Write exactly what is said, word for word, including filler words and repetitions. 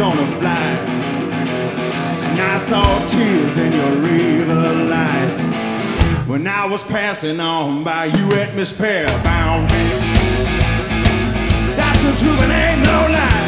wanna fly. And I saw tears in your river eyes when I was passing on by you at Miss Pear bound. That's the truth and ain't no lie.